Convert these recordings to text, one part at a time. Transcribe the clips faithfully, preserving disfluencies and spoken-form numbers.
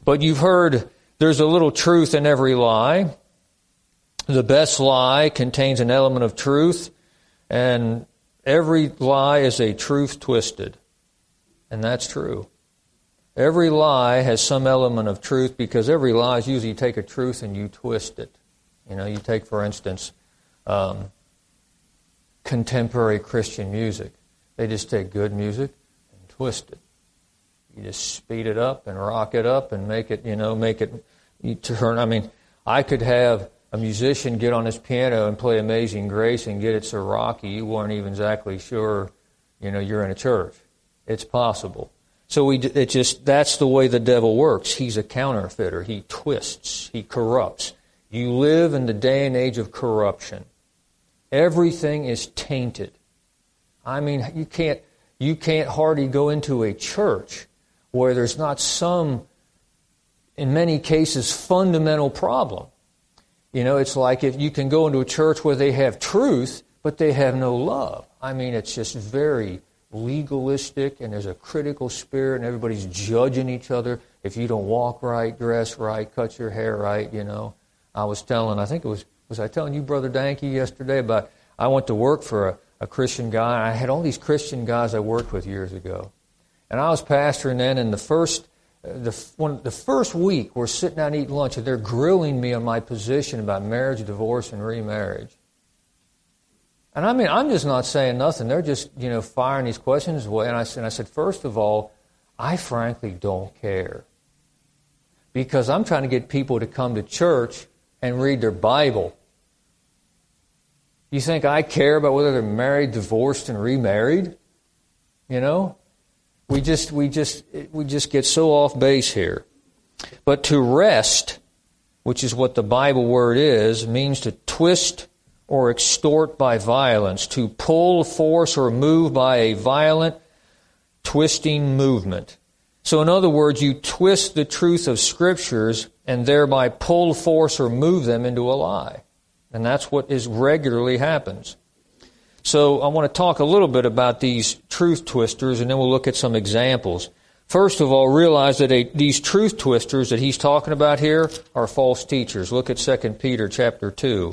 But you've heard there's a little truth in every lie. The best lie contains an element of truth, and every lie is a truth twisted. And that's true. Every lie has some element of truth, because every lie is usually you take a truth and you twist it. You know, you take, for instance, um, contemporary Christian music. They just take good music and twist it. You just speed it up and rock it up and make it, you know, make it, you turn, I mean, I could have a musician get on his piano and play Amazing Grace and get it so rocky you weren't even exactly sure, you know, you're in a church. It's possible. So we, it just, that's the way the devil works. He's a counterfeiter. He twists. He corrupts. You live in the day and age of corruption. Everything is tainted. I mean, you can't, you can't hardly go into a church where there's not some, in many cases, fundamental problem. You know, it's like if you can go into a church where they have truth, but they have no love. I mean, it's just very legalistic, and there's a critical spirit, and everybody's judging each other. If you don't walk right, dress right, cut your hair right, you know. I was telling, I think it was, was I telling you, Brother Danke, yesterday about, I went to work for a, a Christian guy, and I had all these Christian guys I worked with years ago. And I was pastoring then, and the first the one, the first week we're sitting down eating lunch, and they're grilling me on my position about marriage, divorce, and remarriage. And I mean, I'm just not saying nothing. They're just, you know, firing these questions away. And I said, I said, first of all, I frankly don't care. Because I'm trying to get people to come to church and read their Bible. You think I care about whether they're married, divorced, and remarried? You know? We just, we just, we just get so off base here. But to wrest, which is what the Bible word is, means to twist or extort by violence, to pull, force, or move by a violent, twisting movement. So in other words, you twist the truth of Scriptures and thereby pull, force, or move them into a lie. And that's what is regularly happens. So I want to talk a little bit about these truth twisters, and then we'll look at some examples. First of all, realize that a, these truth twisters that he's talking about here are false teachers. Look at Second Peter chapter two.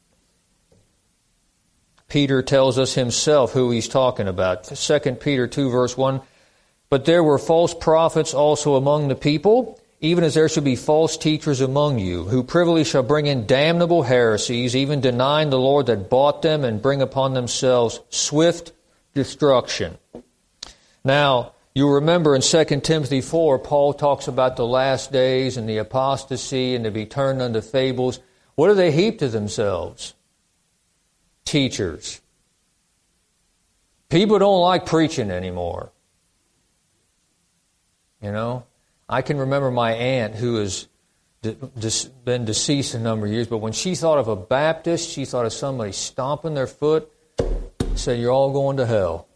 Peter tells us himself who he's talking about. Second Peter two, verse one, "But there were false prophets also among the people, even as there shall be false teachers among you, who privily shall bring in damnable heresies, even denying the Lord that bought them, and bring upon themselves swift destruction." Now, you remember in Second Timothy four, Paul talks about the last days and the apostasy and to be turned unto fables. What do they heap to themselves? Teachers. People don't like preaching anymore. You know? I can remember my aunt, who has been deceased a number of years, but when she thought of a Baptist, she thought of somebody stomping their foot, said, "You're all going to hell."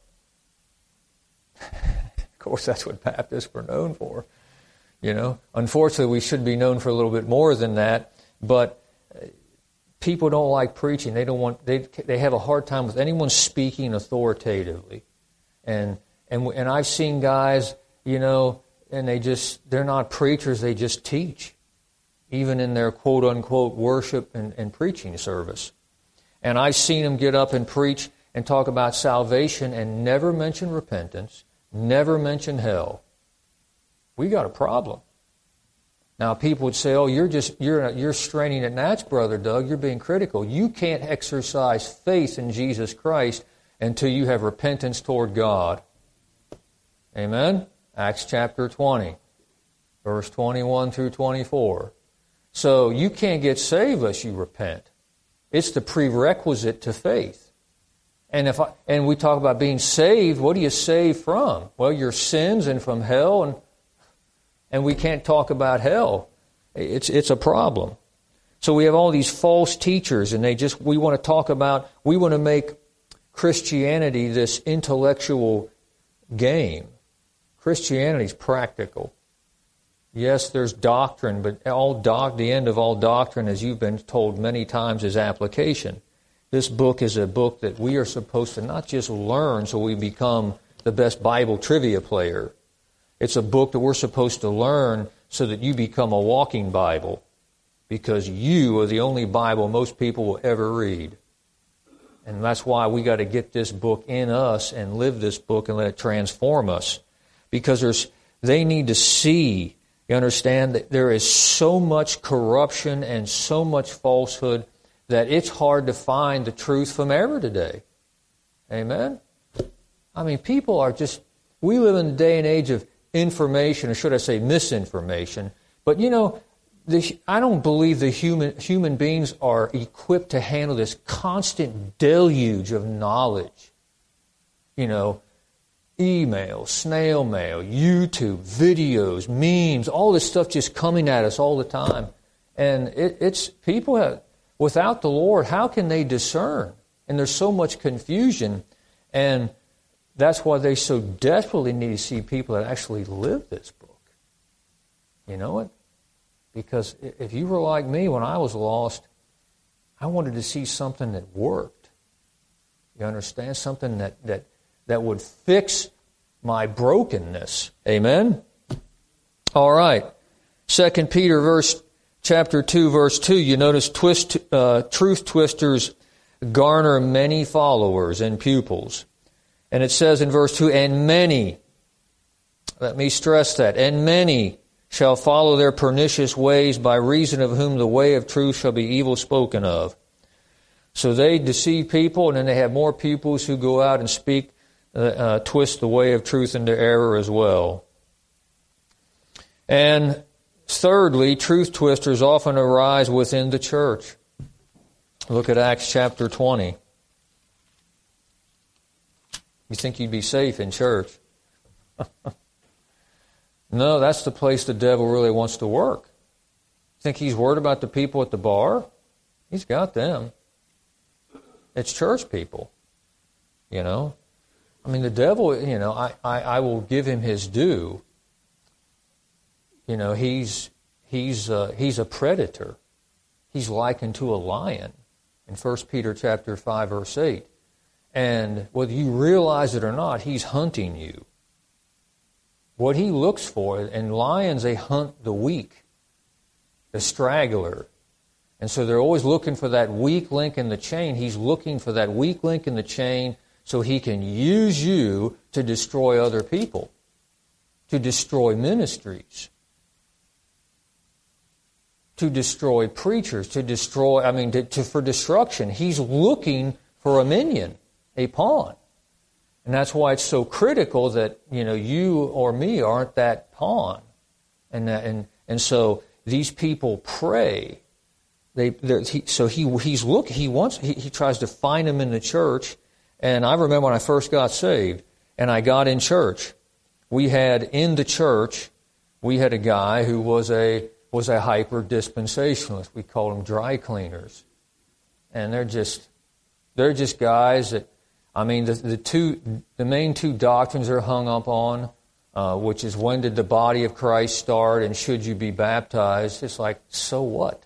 Of course, that's what Baptists were known for. You know, unfortunately, we should be known for a little bit more than that, but people don't like preaching. They don't want. They they have a hard time with anyone speaking authoritatively, and and and I've seen guys, you know, and they just they're not preachers. They just teach, even in their quote unquote worship and, and preaching service. And I've seen them get up and preach and talk about salvation and never mention repentance, never mention hell. We got a problem. Now, people would say, "Oh, you're just you're you're straining at gnats, Brother Doug. You're being critical. You can't exercise faith in Jesus Christ until you have repentance toward God." Amen? Acts chapter twenty, verse twenty-one through twenty-four. So you can't get saved unless you repent. It's the prerequisite to faith. And if I, and we talk about being saved, what do you save from? Well, your sins and from hell, and and we can't talk about hell. It's it's a problem. So we have all these false teachers, and they just we want to talk about we want to make Christianity this intellectual game. Christianity is practical. Yes, there's doctrine, but all doc, the end of all doctrine, as you've been told many times, is application. This book is a book that we are supposed to not just learn so we become the best Bible trivia player. It's a book that we're supposed to learn so that you become a walking Bible, because you are the only Bible most people will ever read. And that's why we got to get this book in us and live this book and let it transform us. Because there's, they need to see, you understand, that there is so much corruption and so much falsehood that it's hard to find the truth from error today. Amen? I mean, people are just, we live in a day and age of information, or should I say misinformation. But you know, the, I don't believe the human human beings are equipped to handle this constant deluge of knowledge. You know, email, snail mail, YouTube, videos, memes, all this stuff just coming at us all the time. And it, it's people have, without the Lord, how can they discern? And there's so much confusion, and that's why they so desperately need to see people that actually live this book. You know it? Because if you were like me when I was lost, I wanted to see something that worked. You understand? Something that, that, that would fix my brokenness. Amen? All right. Second Peter verse, chapter two, verse two, you notice twist, uh, truth twisters garner many followers and pupils. And it says in verse two, and many, let me stress that, and many shall follow their pernicious ways, by reason of whom the way of truth shall be evil spoken of. So they deceive people, and then they have more pupils who go out and speak, uh, uh, twist the way of truth into error as well. And thirdly, truth twisters often arise within the church. Look at Acts chapter twenty. You think you'd be safe in church. No, that's the place the devil really wants to work. Think he's worried about the people at the bar? He's got them. It's church people. You know? I mean, the devil, you know, I, I, I will give him his due. You know, he's he's uh, he's a predator. He's likened to a lion in First Peter chapter five, verse eight. And whether you realize it or not, he's hunting you. What he looks for, and lions, they hunt the weak, the straggler. And so they're always looking for that weak link in the chain. He's looking for that weak link in the chain so he can use you to destroy other people, to destroy ministries, to destroy preachers, to destroy, I mean, to, to, for destruction. He's looking for a minion, a pawn. And that's why it's so critical that, you know, you or me aren't that pawn. And that, and and so these people pray. They he, so he he's look he wants he, he tries to find them in the church. And I remember when I first got saved and I got in church, we had in the church we had a guy who was a was a hyper dispensationalist. We called them dry cleaners, and they're just they're just guys that. I mean, the, the two, the main two doctrines they're hung up on, uh, which is when did the body of Christ start and should you be baptized? It's like, so what?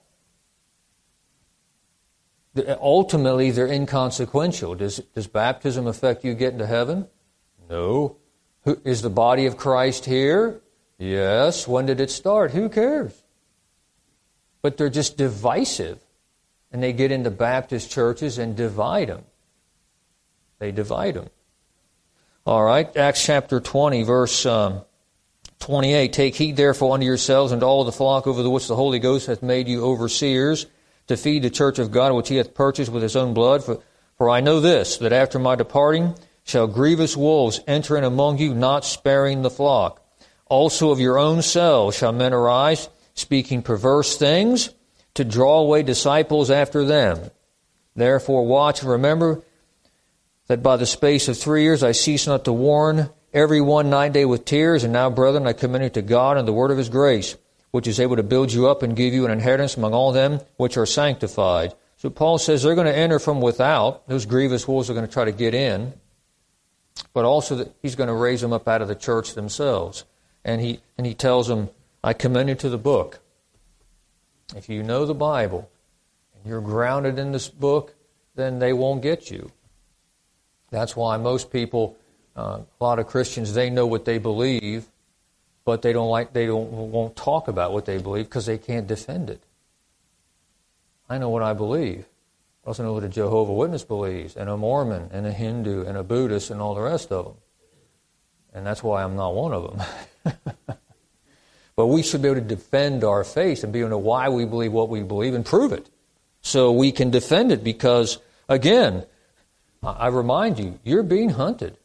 The, ultimately, they're inconsequential. Does, does baptism affect you getting to heaven? No. Who, is the body of Christ here? Yes. When did it start? Who cares? But they're just divisive. And they get into Baptist churches and divide them. They divide them. All right, Acts chapter twenty, verse um, twenty-eight. Take heed therefore unto yourselves and to all the flock over the which the Holy Ghost hath made you overseers, to feed the church of God which he hath purchased with his own blood. For, for I know this, that after my departing shall grievous wolves enter in among you, not sparing the flock. Also of your own selves shall men arise, speaking perverse things, to draw away disciples after them. Therefore watch and remember that by the space of three years I cease not to warn every one night and day with tears. And now, brethren, I commend you to God and the word of his grace, which is able to build you up and give you an inheritance among all them which are sanctified. So Paul says they're going to enter from without. Those grievous wolves are going to try to get in. But also that he's going to raise them up out of the church themselves. And he and he tells them, I commend you to the book. If you know the Bible and you're grounded in this book, then they won't get you. That's why most people, uh, a lot of Christians, they know what they believe, but they don't like they don't won't talk about what they believe because they can't defend it. I know what I believe. I also know what a Jehovah's Witness believes, and a Mormon, and a Hindu, and a Buddhist, and all the rest of them. And that's why I'm not one of them. But we should be able to defend our faith and be able to know why we believe what we believe and prove it. So we can defend it because, again, I remind you, you're being hunted.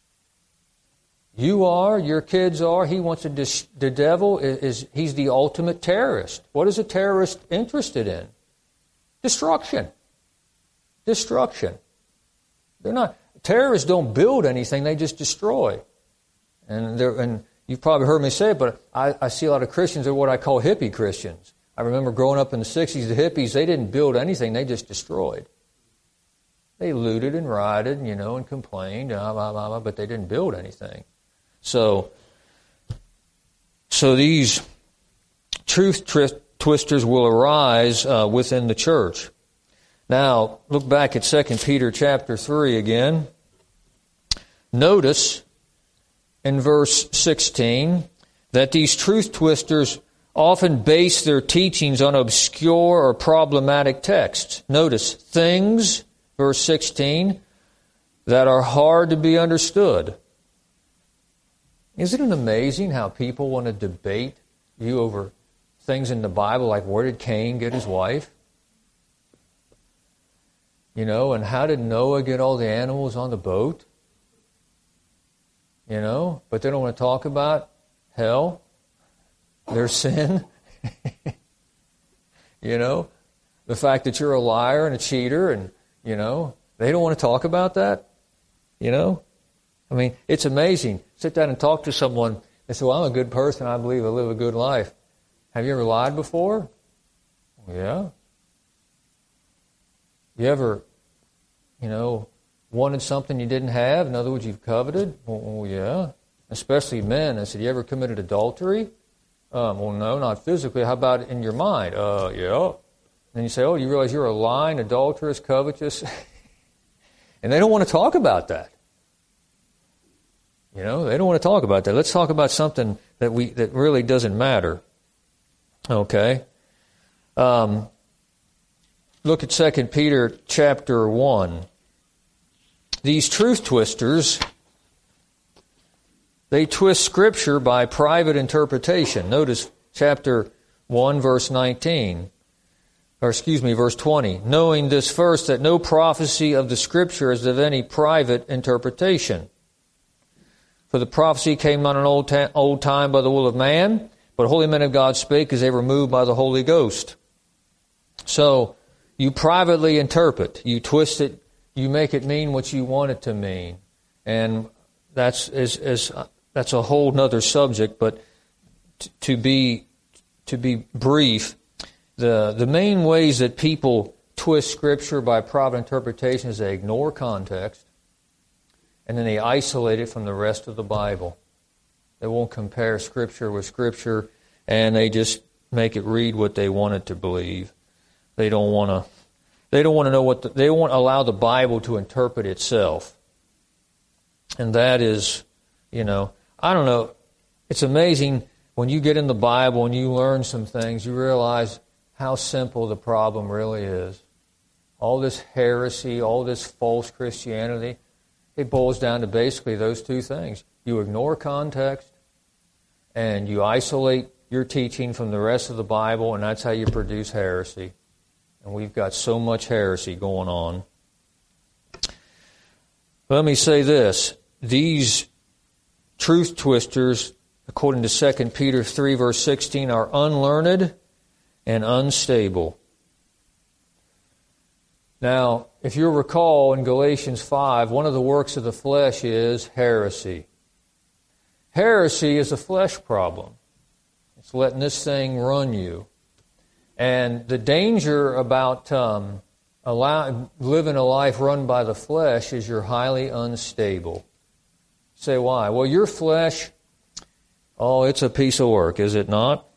You are, your kids are, he wants to, dis- the devil is, is, he's the ultimate terrorist. What is a terrorist interested in? Destruction. Destruction. They're not, terrorists don't build anything, they just destroy. And they're, and you've probably heard me say it, but I, I see a lot of Christians that are what I call hippie Christians. I remember growing up in the sixties, the hippies, they didn't build anything, they just destroyed. They looted and rioted, you know, and complained, blah, blah, blah, blah, but they didn't build anything. So, so these truth tri- twisters will arise uh, within the church. Now, look back at Second Peter chapter three again. Notice in verse sixteen that these truth twisters often base their teachings on obscure or problematic texts. Notice, things, verse sixteen, that are hard to be understood. Isn't it amazing how people want to debate you over things in the Bible, like where did Cain get his wife? You know, and how did Noah get all the animals on the boat? You know, but they don't want to talk about hell, their sin. You know, the fact that you're a liar and a cheater, and, you know, they don't want to talk about that. You know, I mean, it's amazing. Sit down and talk to someone. They say, well, I'm a good person. I believe I live a good life. Have you ever lied before? Yeah. You ever, you know, wanted something you didn't have? In other words, you've coveted? Oh, yeah. Especially men. I said, you ever committed adultery? Um, well, no, not physically. How about in your mind? Uh, yeah. And you say, oh, you realize you're a lying, adulterous, covetous? And they don't want to talk about that. You know, they don't want to talk about that. Let's talk about something that we that really doesn't matter. Okay. Um, look at Second Peter chapter one. These truth twisters, they twist Scripture by private interpretation. Notice chapter one, verse nineteen. Or excuse me, verse twenty. Knowing this first, that no prophecy of the Scripture is of any private interpretation. For the prophecy came not in old, ta- old time by the will of man, but holy men of God spake as they were moved by the Holy Ghost. So, you privately interpret. You twist it. You make it mean what you want it to mean. And that's is, is, that's a whole other subject, but t- to be to be brief, the, the main ways that people twist Scripture by private interpretation is they ignore context, and then they isolate it from the rest of the Bible. They won't compare Scripture with Scripture, and they just make it read what they want it to believe. They don't want to. They don't want to know what the, they won't allow the Bible to interpret itself. And that is, you know, I don't know. It's amazing when you get in the Bible and you learn some things, you realize how simple the problem really is. All this heresy, all this false Christianity, it boils down to basically those two things. You ignore context, and you isolate your teaching from the rest of the Bible, and that's how you produce heresy. And we've got so much heresy going on. Let me say this. These truth twisters, according to Second Peter three, verse sixteen, are unlearned and unstable. Now, if you'll recall in Galatians five, one of the works of the flesh is heresy. Heresy is a flesh problem. It's letting this thing run you. And the danger about um, allow, living a life run by the flesh is you're highly unstable. Say why? Well, your flesh, oh, it's a piece of work, is it not?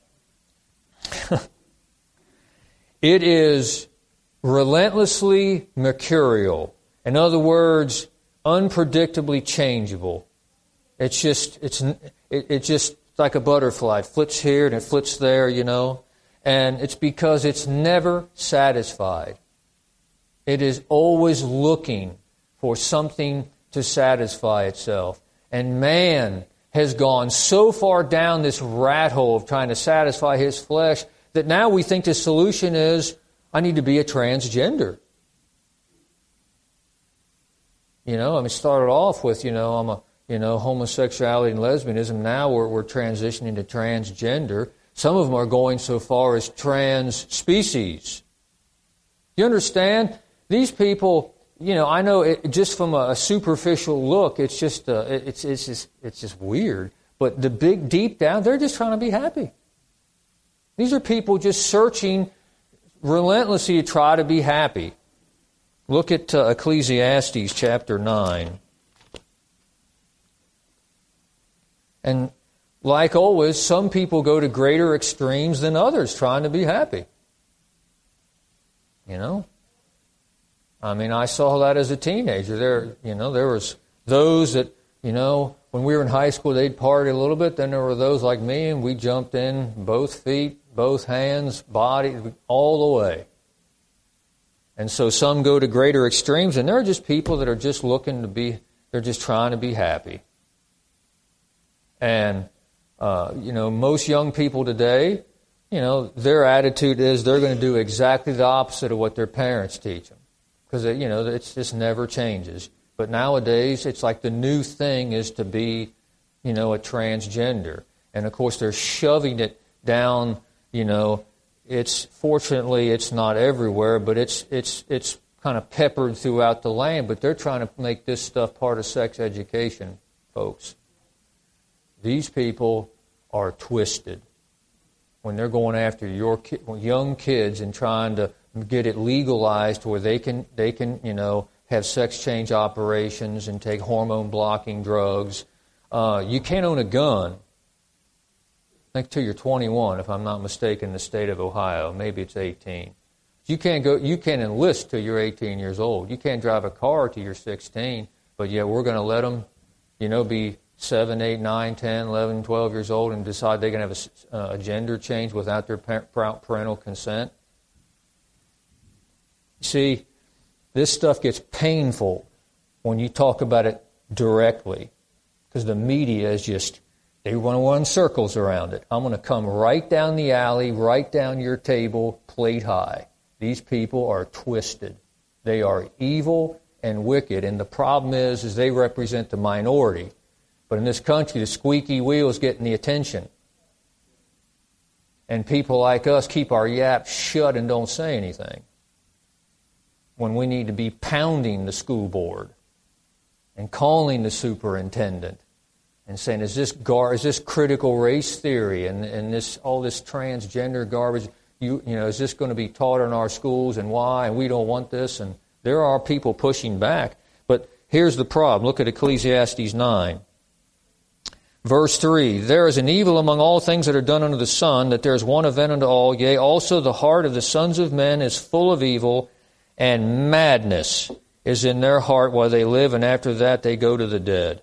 It is relentlessly mercurial. In other words, unpredictably changeable. It's just, it's, it, it just, like a butterfly. It flips here and it flips there, you know. And it's because it's never satisfied. It is always looking for something to satisfy itself. And man has gone so far down this rat hole of trying to satisfy his flesh that now we think the solution is, I need to be a transgender. You know, I mean, it started off with, you know, I'm a, you know, homosexuality and lesbianism. Now we're, we're transitioning to transgender. Some of them are going so far as trans species. You understand? These people, you know, I know it, just from a, a superficial look, it's just, uh, it's, it's just, it's just weird. But the big, deep down, they're just trying to be happy. These are people just searching relentlessly to try to be happy. Look at uh, Ecclesiastes chapter nine. And like always, some people go to greater extremes than others trying to be happy. You know? I mean, I saw that as a teenager. There, you know, there was those that, you know, when we were in high school, they'd party a little bit. Then there were those like me, and we jumped in both feet, both hands, body, all the way. And so some go to greater extremes, and there are just people that are just looking to be, they're just trying to be happy. And, uh, you know, most young people today, you know, their attitude is they're going to do exactly the opposite of what their parents teach them. Because, you know, it just never changes. But nowadays, it's like the new thing is to be, you know, a transgender. And, of course, they're shoving it down, you know. It's fortunately, it's not everywhere, but it's it's it's kind of peppered throughout the land. But they're trying to make this stuff part of sex education, folks. These people are twisted when they're going after your ki- young kids and trying to get it legalized where they can they can you know have sex change operations and take hormone blocking drugs. Uh, you can't own a gun. I think till you're twenty-one, if I'm not mistaken, in the state of Ohio. Maybe it's eighteen. You can't go. You can't enlist till you're eighteen years old. You can't drive a car till you're sixteen. But yet we're going to let them, you know, be seven, eight, nine, ten, eleven, twelve years old and decide they're going to have a, uh, a gender change without their parental consent. See, this stuff gets painful when you talk about it directly because the media is just, they want to run circles around it. I'm going to come right down the alley, right down your table, plate high. These people are twisted. They are evil and wicked, and the problem is, is they represent the minority. But in this country, the squeaky wheel is getting the attention. And people like us keep our yaps shut and don't say anything when we need to be pounding the school board and calling the superintendent and saying, is this gar- is this critical race theory and, and this all this transgender garbage, you, you know, is this going to be taught in our schools and why? And we don't want this. And there are people pushing back. But here's the problem. Look at Ecclesiastes nine. Verse three, there is an evil among all things that are done under the sun, that there is one event unto all. Yea, also the heart of the sons of men is full of evil, and madness is in their heart while they live, and after that they go to the dead.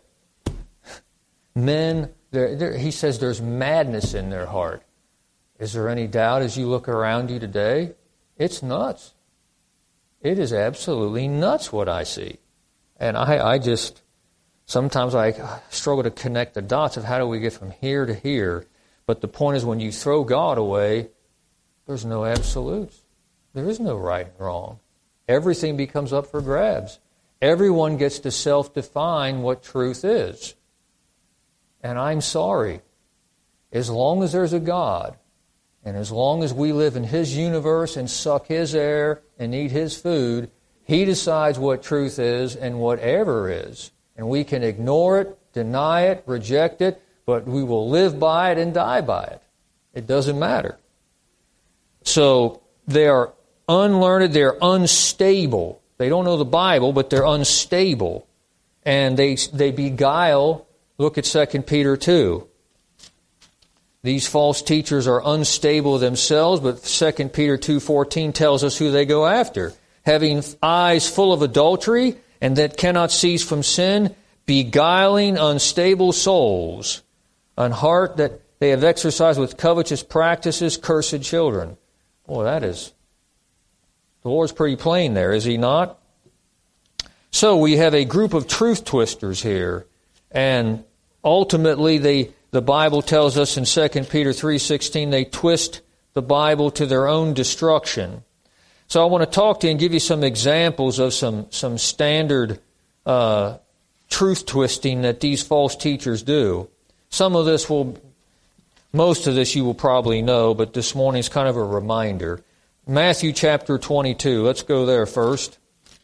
Men, they're, they're, he says there's madness in their heart. Is there any doubt as you look around you today? It's nuts. It is absolutely nuts what I see. And I, I just... Sometimes I struggle to connect the dots of how do we get from here to here. But the point is when you throw God away, there's no absolutes. There is no right and wrong. Everything becomes up for grabs. Everyone gets to self-define what truth is. And I'm sorry. As long as there's a God, and as long as we live in His universe and suck His air and eat His food, He decides what truth is and what error is. And we can ignore it, deny it, reject it, but we will live by it and die by it. It doesn't matter. So they are unlearned, they're unstable. They don't know the Bible, but they're unstable. And they they beguile. Look at Second Peter two. These false teachers are unstable themselves, but Second Peter two fourteen tells us who they go after. Having eyes full of adultery, and that cannot cease from sin, beguiling unstable souls, an heart that they have exercised with covetous practices cursed children. Boy, that is, the Lord's pretty plain there, is He not? So we have a group of truth twisters here, and ultimately they, the Bible tells us in Second Peter three sixteen, they twist the Bible to their own destruction. So I want to talk to you and give you some examples of some, some standard uh, truth twisting that these false teachers do. Some of this will, most of this you will probably know, but this morning is kind of a reminder. Matthew chapter twenty-two, let's go there first.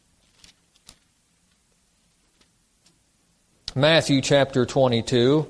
Matthew chapter twenty-two.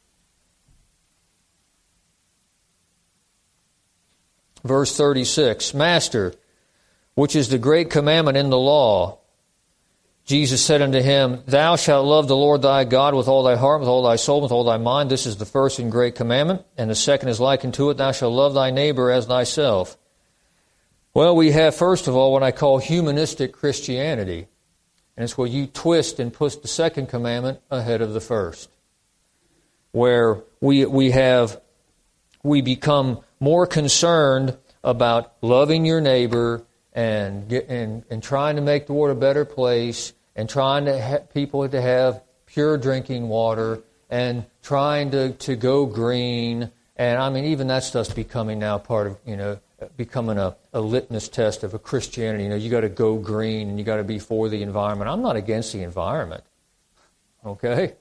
Verse thirty-six, Master, which is the great commandment in the law? Jesus said unto him, Thou shalt love the Lord thy God with all thy heart, with all thy soul, with all thy mind. This is the first and great commandment. And the second is like unto it, Thou shalt love thy neighbor as thyself. Well, we have, first of all, what I call humanistic Christianity. And it's where you twist and push the second commandment ahead of the first. Where we we have, we become more concerned about loving your neighbor and get, and, and trying to make the world a better place, and trying to ha- people to have pure drinking water, and trying to, to go green. And I mean, even that stuff's becoming now part of, you know, becoming a, a litmus test of a Christianity. You know, you got to go green and you got to be for the environment. I'm not against the environment, okay?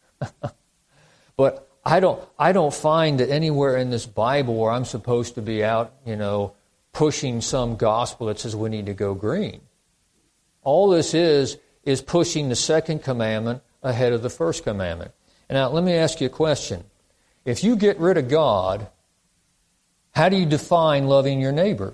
But I don't I don't find that anywhere in this Bible where I'm supposed to be out, you know, pushing some gospel that says we need to go green. All this is is pushing the second commandment ahead of the first commandment. And now let me ask you a question. If you get rid of God, how do you define loving your neighbor?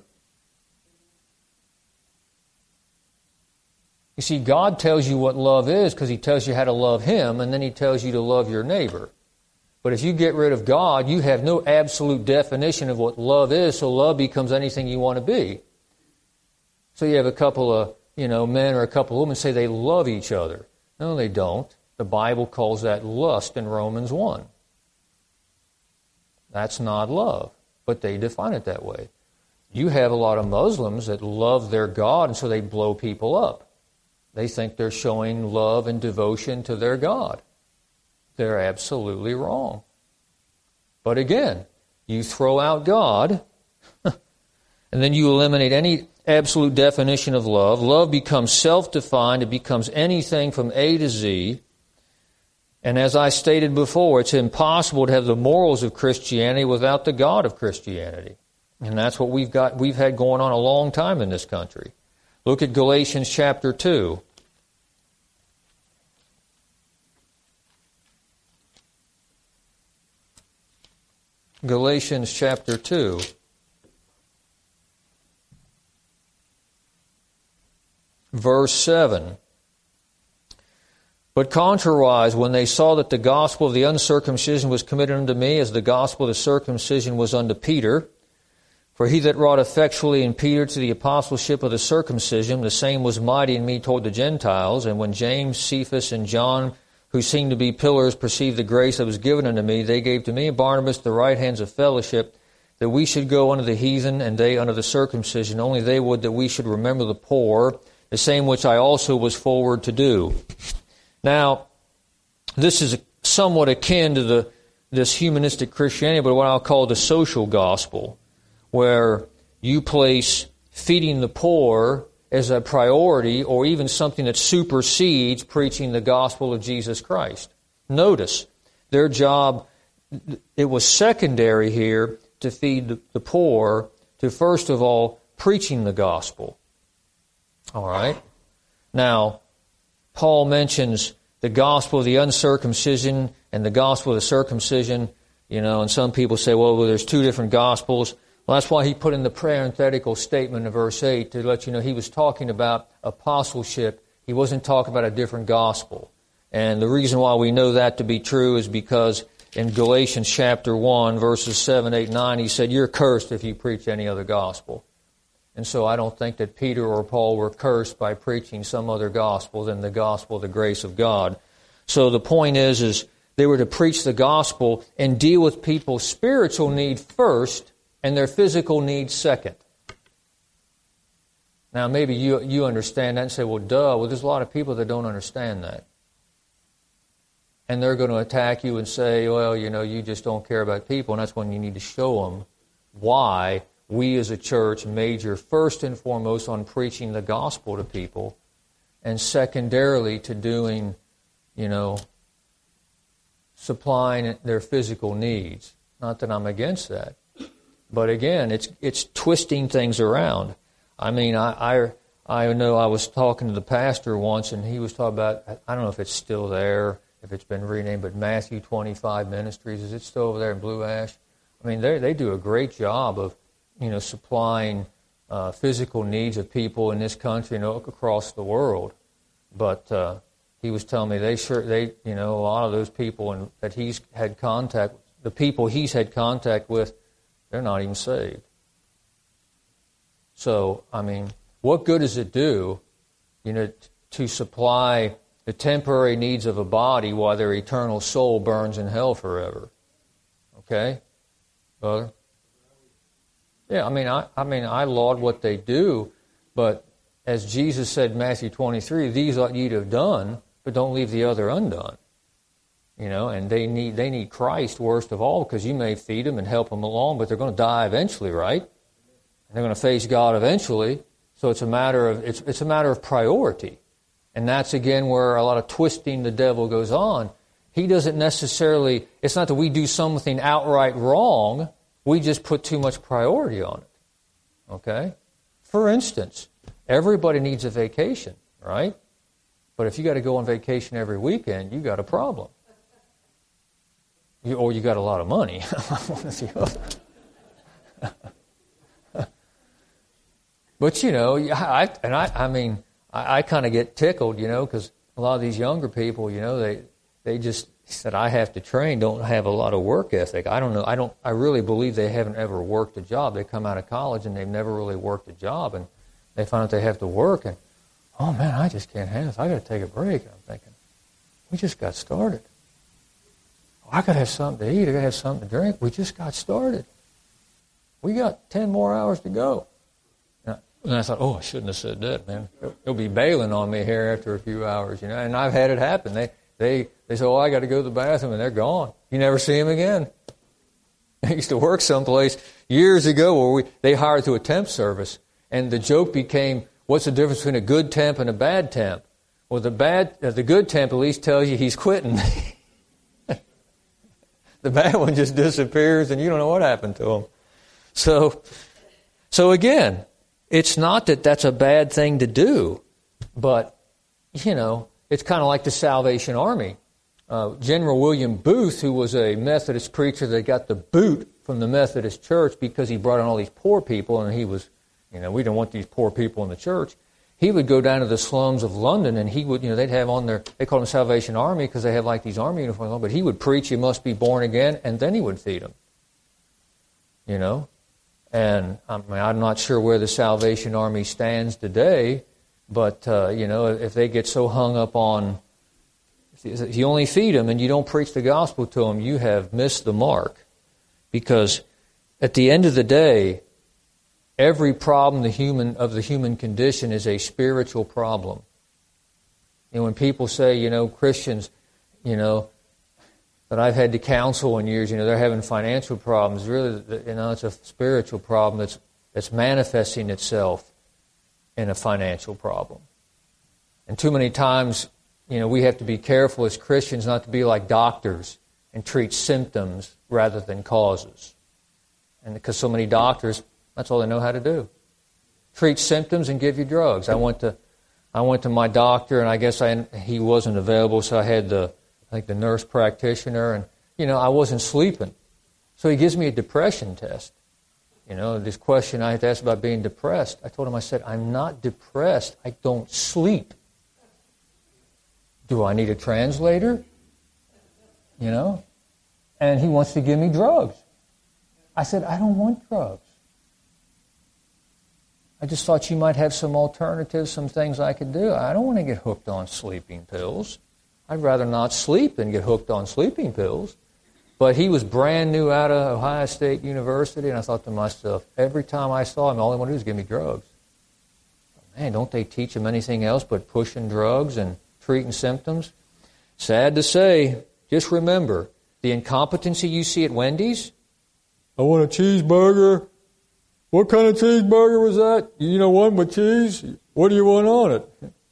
You see, God tells you what love is because He tells you how to love Him, and then He tells you to love your neighbor. But if you get rid of God, you have no absolute definition of what love is, so love becomes anything you want to be. So you have a couple of, you know, men or a couple of women say they love each other. No, they don't. The Bible calls that lust in Romans one. That's not love, but they define it that way. You have a lot of Muslims that love their God, and so they blow people up. They think they're showing love and devotion to their God. They're absolutely wrong. But again, you throw out God, and then you eliminate any absolute definition of love. Love becomes self-defined. It becomes anything from A to Z. And as I stated before, it's impossible to have the morals of Christianity without the God of Christianity. And that's what we've got, we've had going on a long time in this country. Look at Galatians chapter two. Galatians chapter two. Verse seven. But contrariwise, when they saw that the gospel of the uncircumcision was committed unto me, as the gospel of the circumcision was unto Peter, for he that wrought effectually in Peter to the apostleship of the circumcision, the same was mighty in me toward the Gentiles. And when James, Cephas, and John, who seemed to be pillars, perceived the grace that was given unto me, they gave to me and Barnabas the right hands of fellowship, that we should go unto the heathen, and they unto the circumcision. Only they would that we should remember the poor, the same which I also was forward to do. Now, this is somewhat akin to the this humanistic Christianity, but what I'll call the social gospel, where you place feeding the poor as a priority, or even something that supersedes preaching the gospel of Jesus Christ. Notice, their job, it was secondary here to feed the poor, to first of all, preaching the gospel. All right? Now, Paul mentions the gospel of the uncircumcision and the gospel of the circumcision, you know, and some people say, well, well there's two different gospels. Well, that's why he put in the parenthetical statement in verse eight to let you know he was talking about apostleship. He wasn't talking about a different gospel. And the reason why we know that to be true is because in Galatians chapter one, verses seven, eight, nine, he said, you're cursed if you preach any other gospel. And so I don't think that Peter or Paul were cursed by preaching some other gospel than the gospel of the grace of God. So the point is, is They were to preach the gospel and deal with people's spiritual need first and their physical needs second. Now, maybe you you understand that and say, well, duh. Well, there's a lot of people that don't understand that. And they're going to attack you and say, well, you know, you just don't care about people. And that's when you need to show them why we as a church major first and foremost on preaching the gospel to people and secondarily to doing, you know, supplying their physical needs. Not that I'm against that. But again, it's it's twisting things around. I mean, I, I I know I was talking to the pastor once, and he was talking about, I don't know if it's still there, if it's been renamed, but Matthew twenty-five Ministries, is it still over there in Blue Ash? I mean, they they do a great job of, you know, supplying uh, physical needs of people in this country and across the world. But uh, he was telling me they sure they you know a lot of those people and that he's had contact, the people he's had contact with, they're not even saved. So, I mean, what good does it do, you know, t- to supply the temporary needs of a body while their eternal soul burns in hell forever? Okay, brother? Yeah, I mean, I, I mean, I laud what they do, but as Jesus said in Matthew twenty-three, these ought ye to have done, but don't leave the other undone. You know, and they need they need Christ worst of all, because you may feed them and help them along, but they're going to die eventually, right? They're going to face God eventually, so it's a matter of it's it's a matter of priority, and that's again where a lot of twisting the devil goes on. He doesn't necessarily. It's not that we do something outright wrong. We just put too much priority on it. Okay, for instance, everybody needs a vacation, right? But if you got to go on vacation every weekend, you got a problem, you, or you got a lot of money. One or the other. But, you know, I, and I, I mean, I, I kind of get tickled, you know, because a lot of these younger people, you know, they, they just said, I have to train, don't have a lot of work ethic. I don't know. I don't, I really believe they haven't ever worked a job. They come out of college and they've never really worked a job, and they find out they have to work, and, oh man, I just can't handle this. I got to take a break. And I'm thinking, we just got started. Oh, I got to have something to eat. I got to have something to drink. We just got started. We got ten more hours to go. And I thought, oh, I shouldn't have said that, man. He'll be bailing on me here after a few hours, you know. And I've had it happen. They they they say, oh, I got to go to the bathroom, and they're gone. You never see them again. I used to work someplace years ago where we they hired through a temp service, and the joke became, what's the difference between a good temp and a bad temp? Well, the bad, uh, the good temp at least tells you he's quitting. The bad one just disappears, and you don't know what happened to him. So, so again. It's not that that's a bad thing to do, but, you know, it's kind of like the Salvation Army. Uh, General William Booth, who was a Methodist preacher that got the boot from the Methodist Church because he brought in all these poor people, and he was, you know, we don't want these poor people in the church. He would go down to the slums of London, and he would, you know, they'd have on their, they call them Salvation Army because they have like these army uniforms on, but he would preach, you must be born again, and then he would feed them, you know. And I mean, I'm not sure where the Salvation Army stands today, but, uh, you know, if they get so hung up on, if you only feed them and you don't preach the gospel to them, you have missed the mark. Because at the end of the day, every problem the human of the human condition is a spiritual problem. You know, when people say, you know, Christians, you know, that I've had to counsel in years, you know, they're having financial problems. Really, you know, it's a spiritual problem that's that's manifesting itself in a financial problem. And too many times, you know, we have to be careful as Christians not to be like doctors and treat symptoms rather than causes. And because so many doctors, that's all they know how to do. Treat symptoms and give you drugs. I went to I went to my doctor, and I guess I, he wasn't available, so I had the I think the nurse practitioner, and, you know, I wasn't sleeping. So he gives me a depression test. You know, this question I had to ask about being depressed. I told him, I said, I'm not depressed. I don't sleep. Do I need a translator? You know? And he wants to give me drugs. I said, I don't want drugs. I just thought you might have some alternatives, some things I could do. I don't want to get hooked on sleeping pills. I'd rather not sleep than get hooked on sleeping pills. But he was brand new out of Ohio State University, and I thought to myself, every time I saw him, all he wanted to do was give me drugs. Man, don't they teach him anything else but pushing drugs and treating symptoms? Sad to say, just remember, the incompetency you see at Wendy's, I want a cheeseburger. What kind of cheeseburger was that? You know, one with cheese? What do you want on it?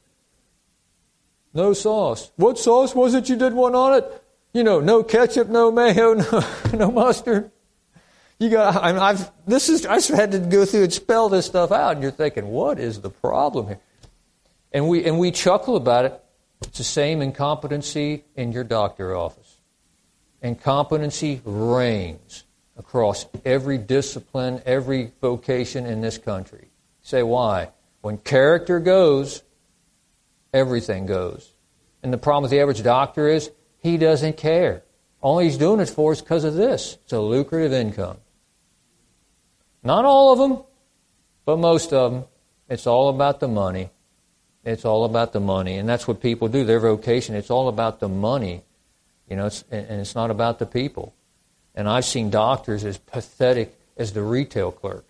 No sauce. What sauce was it you did want on it? You know, no ketchup, no mayo, no, no mustard. You got. I mean, I've. This is. I had to go through and spell this stuff out, and you're thinking, what is the problem here? And we and we chuckle about it. It's the same incompetency in your doctor office. Incompetency reigns across every discipline, every vocation in this country. You say why? When character goes, everything goes. And the problem with the average doctor is, he doesn't care. All he's doing it for is because of this. It's a lucrative income. Not all of them, but most of them. It's all about the money. It's all about the money. And that's what people do. Their vocation, it's all about the money. You know, it's, and it's not about the people. And I've seen doctors as pathetic as the retail clerk.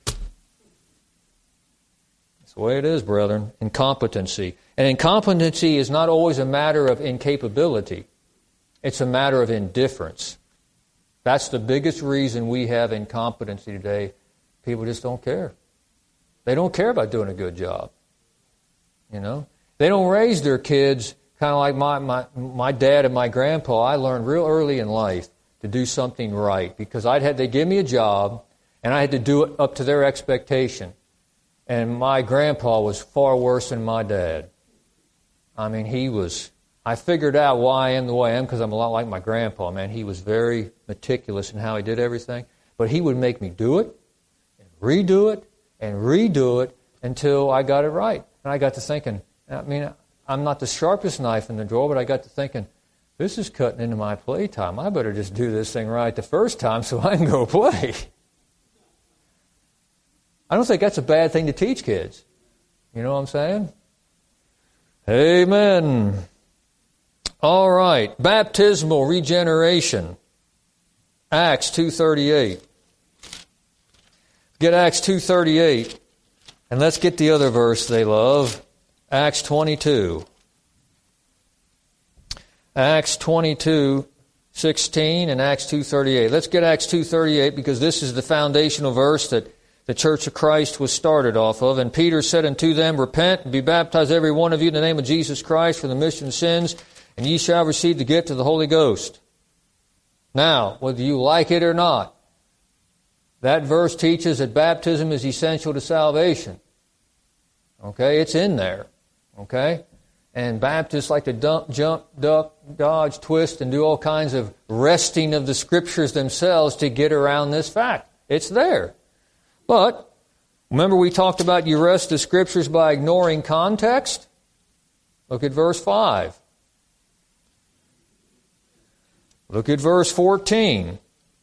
That's the way it is, brethren. Incompetency. And incompetency is not always a matter of incapability. It's a matter of indifference. That's the biggest reason we have incompetency today. People just don't care. They don't care about doing a good job. You know? They don't raise their kids kind of like my, my, my dad and my grandpa. I learned real early in life to do something right because I'd had, they give me a job and I had to do it up to their expectation. And my grandpa was far worse than my dad. I mean, he was... I figured out why I am the way I am because I'm a lot like my grandpa, man. He was very meticulous in how he did everything. But he would make me do it, and redo it, and redo it until I got it right. And I got to thinking, I mean, I'm not the sharpest knife in the drawer, but I got to thinking, this is cutting into my playtime. I better just do this thing right the first time so I can go play. I don't think that's a bad thing to teach kids. You know what I'm saying? Amen. All right, baptismal regeneration. Acts two thirty-eight. Get Acts two thirty-eight, and let's get the other verse they love, Acts twenty-two. Acts twenty-two sixteen and Acts two thirty-eight. Let's get Acts two thirty-eight because this is the foundational verse that the Church of Christ was started off of. And Peter said unto them, repent and be baptized every one of you in the name of Jesus Christ for the remission of sins, and ye shall receive the gift of the Holy Ghost. Now, whether you like it or not, that verse teaches that baptism is essential to salvation. Okay, it's in there. Okay? And Baptists like to dump, jump, duck, dodge, twist, and do all kinds of wresting of the Scriptures themselves to get around this fact. It's there. But, remember we talked about you wrest the Scriptures by ignoring context? Look at verse five. Look at verse fourteen.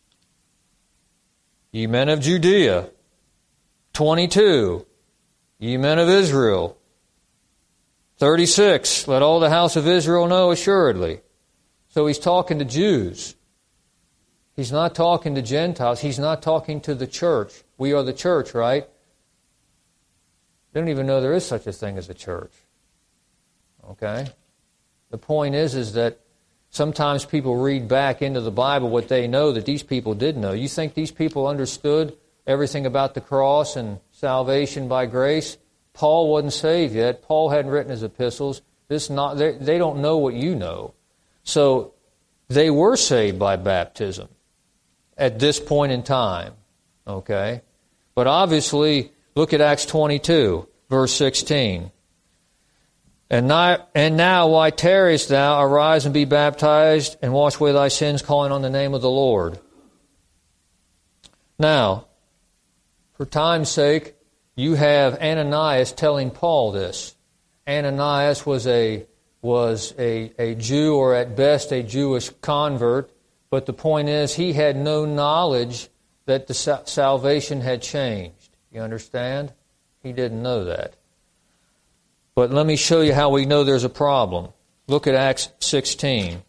Ye men of Judea. twenty-two. Ye men of Israel. thirty-six. Let all the house of Israel know assuredly. So he's talking to Jews. He's not talking to Gentiles. He's not talking to the church. We are the church, right? They don't even know there is such a thing as a church. Okay? The point is, is that sometimes people read back into the Bible what they know that these people did know. You think these people understood everything about the cross and salvation by grace? Paul wasn't saved yet. Paul hadn't written his epistles. This not they, they don't know what you know. So they were saved by baptism at this point in time. Okay? But obviously, look at Acts twenty-two, verse sixteen. And now, and now, why tarriest thou? Arise and be baptized, and wash away thy sins, calling on the name of the Lord. Now, for time's sake, you have Ananias telling Paul this. Ananias was a was a, a Jew, or at best a Jewish convert, but the point is he had no knowledge that the sa- salvation had changed. You understand? He didn't know that. But let me show you how we know there's a problem. Look at Acts sixteen.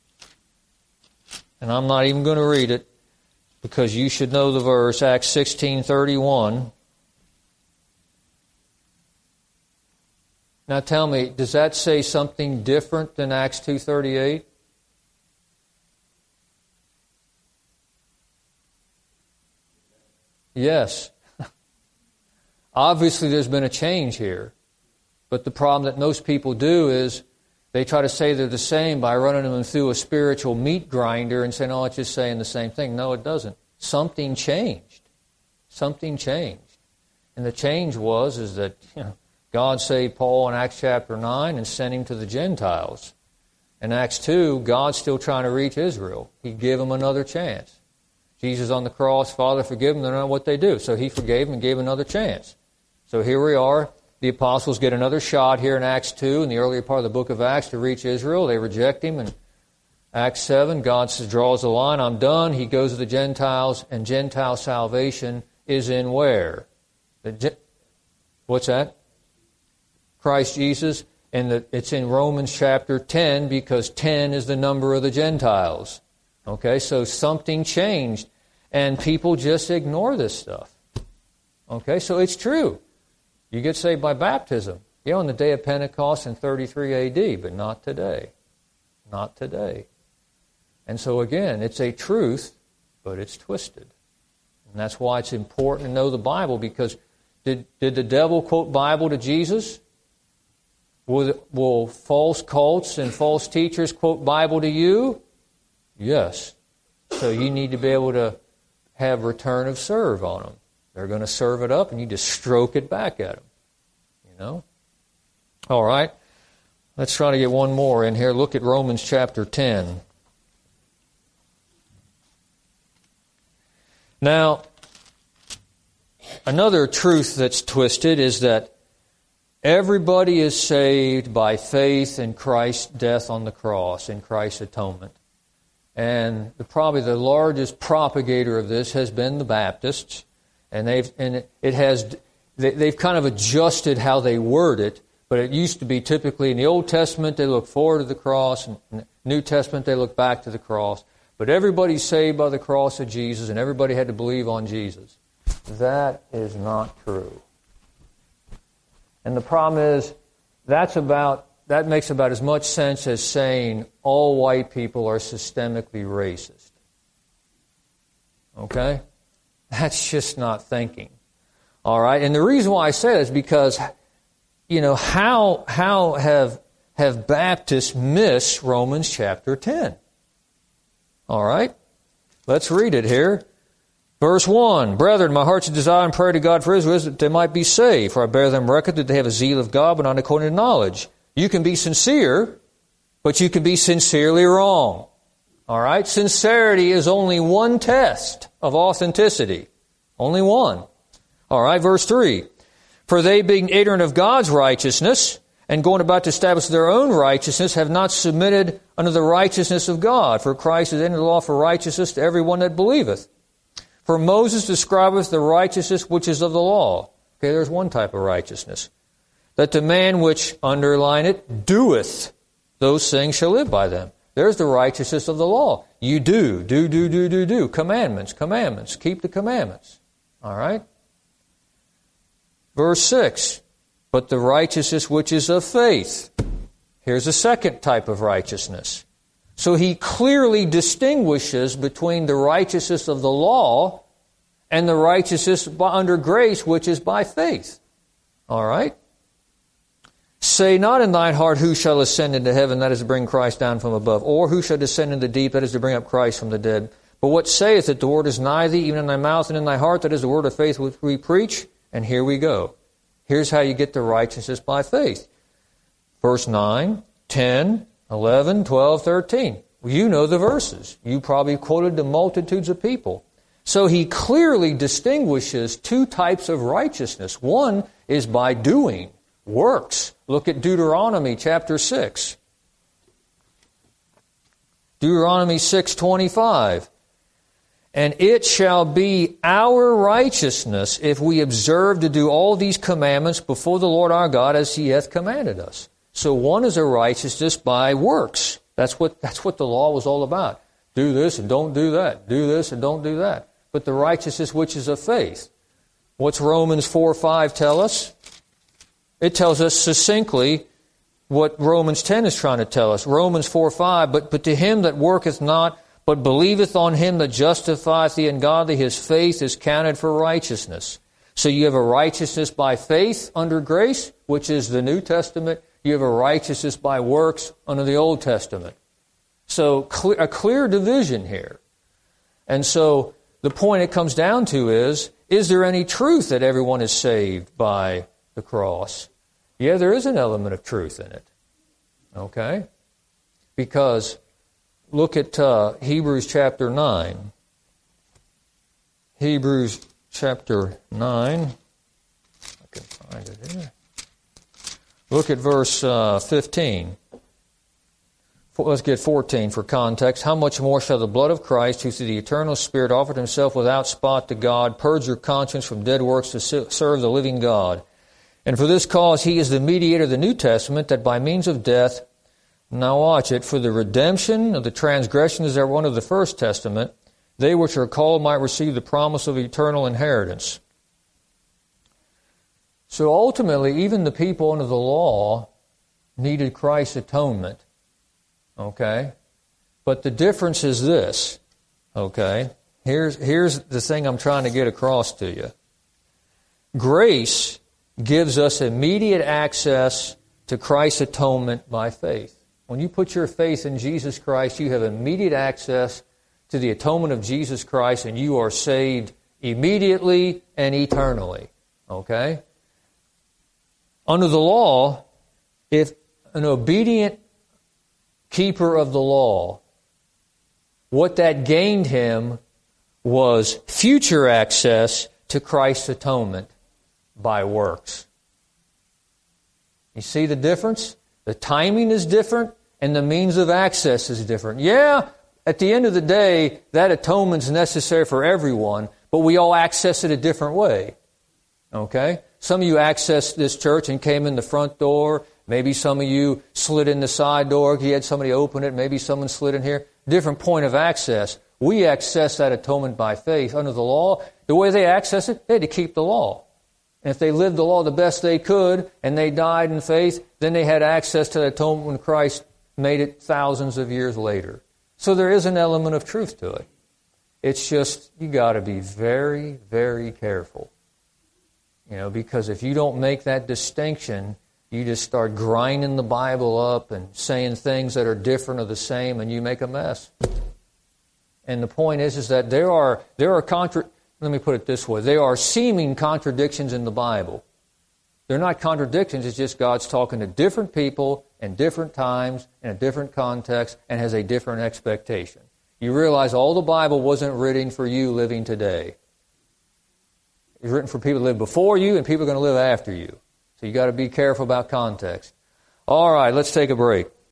And I'm not even going to read it because you should know the verse, Acts sixteen thirty-one. Now tell me, does that say something different than Acts two thirty-eight? Yes. Obviously there's been a change here. But the problem that most people do is they try to say they're the same by running them through a spiritual meat grinder and saying, oh, it's just saying the same thing. No, it doesn't. Something changed. Something changed. And the change was is that, you know, God saved Paul in Acts chapter nine and sent him to the Gentiles. In Acts two, God's still trying to reach Israel. He gave them another chance. Jesus on the cross, Father, forgive them, they don't know what they do. So he forgave them and gave another chance. So here we are. The apostles get another shot here in Acts two, in the earlier part of the book of Acts, to reach Israel. They reject him. In Acts seven, God says, draws the line, I'm done. He goes to the Gentiles, and Gentile salvation is in where? The, what's that? Christ Jesus. And the, it's in Romans chapter ten, because ten is the number of the Gentiles. Okay, so something changed, and people just ignore this stuff. Okay, so it's true. You get saved by baptism. Yeah, on the day of Pentecost in thirty-three A D, but not today. Not today. And so again, it's a truth, but it's twisted. And that's why it's important to know the Bible, because did, did the devil quote Bible to Jesus? Will, will false cults and false teachers quote Bible to you? Yes. So you need to be able to have return of serve on them. They're going to serve it up, and you just stroke it back at them. You know? All right. Let's try to get one more in here. Look at Romans chapter ten. Now, another truth that's twisted is that everybody is saved by faith in Christ's death on the cross, in Christ's atonement. And the, probably the largest propagator of this has been the Baptists, and they've and it has they, they've kind of adjusted how they word it. But it used to be typically in the Old Testament they look forward to the cross, and in the New Testament they look back to the cross. But everybody's saved by the cross of Jesus, and everybody had to believe on Jesus. That is not true. And the problem is that's about. That makes about as much sense as saying all white people are systemically racist. Okay? That's just not thinking. All right? And the reason why I say that is because, you know, how how have have Baptists missed Romans chapter ten? All right? Let's read it here. Verse one, Brethren, my heart's desire and prayer to God for Israel is that they might be saved, for I bear them record that they have a zeal of God, but not according to knowledge. You can be sincere, but you can be sincerely wrong. All right? Sincerity is only one test of authenticity. Only one. All right, verse three. For they, being ignorant of God's righteousness, and going about to establish their own righteousness, have not submitted unto the righteousness of God. For Christ is ended the law for righteousness to every one that believeth. For Moses describeth the righteousness which is of the law. Okay, there's one type of righteousness. That the man which, underline it, doeth those things shall live by them. There's the righteousness of the law. You do, do, do, do, do, do. Commandments, commandments. Keep the commandments. All right? Verse six. But the righteousness which is of faith. Here's a second type of righteousness. So he clearly distinguishes between the righteousness of the law and the righteousness under grace, which is by faith. All right? Say not in thine heart, who shall ascend into heaven, that is to bring Christ down from above, or who shall descend into the deep, that is to bring up Christ from the dead. But what saith that the word is nigh thee, even in thy mouth and in thy heart, that is the word of faith which we preach? And here we go. Here's how you get the righteousness by faith. Verse nine, ten, eleven, twelve, thirteen. Well, you know the verses. You probably quoted to multitudes of people. So he clearly distinguishes two types of righteousness. One is by doing, works. Look at Deuteronomy chapter six. Deuteronomy six twenty-five. And it shall be our righteousness if we observe to do all these commandments before the Lord our God as he hath commanded us. So one is a righteousness by works. That's what, that's what the law was all about. Do this and don't do that. Do this and don't do that. But the righteousness which is of faith. What's Romans four five tell us? It tells us succinctly what Romans ten is trying to tell us. Romans four five, but, but to him that worketh not, but believeth on him that justifieth the ungodly, his faith is counted for righteousness. So you have a righteousness by faith under grace, which is the New Testament. You have a righteousness by works under the Old Testament. So clear, a clear division here. And so the point it comes down to is, is there any truth that everyone is saved by the cross? Yeah, there is an element of truth in it. Okay? Because look at uh, Hebrews chapter nine. Hebrews chapter nine. I can find it here. Look at verse uh, fifteen. Let's get fourteen for context. How much more shall the blood of Christ, who through the eternal Spirit offered himself without spot to God, purge your conscience from dead works to serve the living God? And for this cause he is the mediator of the New Testament, that by means of death, now watch it, for the redemption of the transgressions that were under the First Testament, they which are called might receive the promise of eternal inheritance. So ultimately, even the people under the law needed Christ's atonement. Okay? But the difference is this. Okay? Here's, here's the thing I'm trying to get across to you. Grace gives us immediate access to Christ's atonement by faith. When you put your faith in Jesus Christ, you have immediate access to the atonement of Jesus Christ, and you are saved immediately and eternally. Okay? Under the law, if an obedient keeper of the law, what that gained him was future access to Christ's atonement by works. You see the difference? The timing is different and the means of access is different. Yeah, at the end of the day, that atonement is necessary for everyone, but we all access it a different way. Okay? Some of you accessed this church and came in the front door. Maybe some of you slid in the side door. You had somebody open it. Maybe someone slid in here. Different point of access. We access that atonement by faith. Under the law, the way they access it, they had to keep the law. And if they lived the law the best they could and they died in faith, then they had access to the atonement when Christ made it thousands of years later. So there is an element of truth to it. It's just, you got to be very, very careful. You know, because if you don't make that distinction, you just start grinding the Bible up and saying things that are different or the same, and you make a mess. And the point is, is that there are there are contra- let me put it this way: there are seeming contradictions in the Bible. They're not contradictions; it's just God's talking to different people in different times in a different context and has a different expectation. You realize all the Bible wasn't written for you living today. It's written for people to live before you and people are going to live after you. So you got to be careful about context. All right, let's take a break.